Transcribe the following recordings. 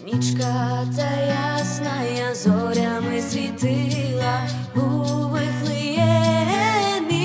Нічка та ясна, я зорями світила у Вифлеємі.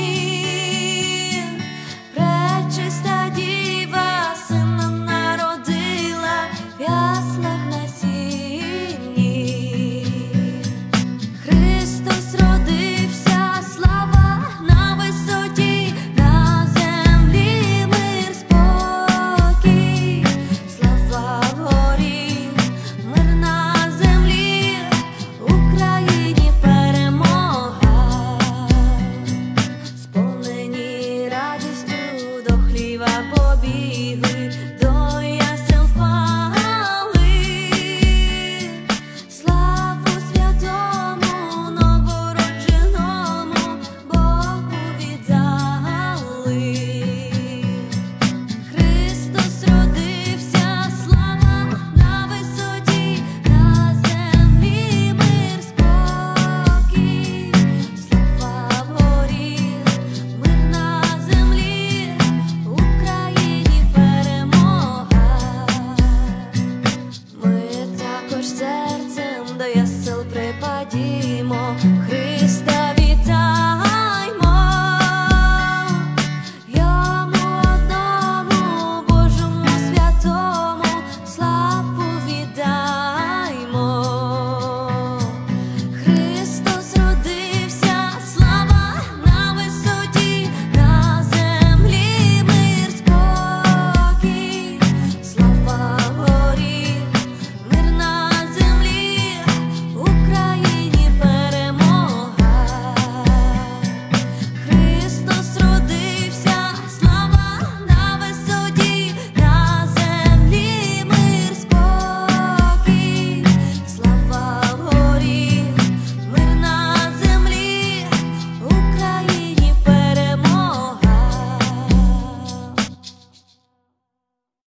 Пречиста діва сина народила в яслах на сіні. Христос родився, слава на висоті, на землі мир, спокій, слава вгорі, мир на землі, Україні перемога. Сповнені радістю до хліва побігли,